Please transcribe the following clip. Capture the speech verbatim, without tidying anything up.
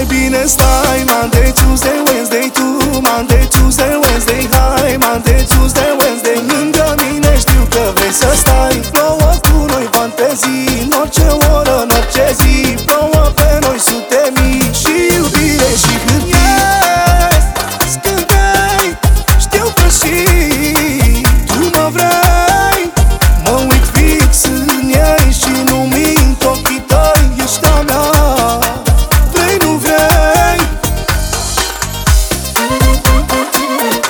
mai bine stai Monday, Tuesday, Wednesday, tu Monday, Tuesday, Wednesday, hai Monday, Tuesday, Wednesday, lângă mine știu că vrei să stai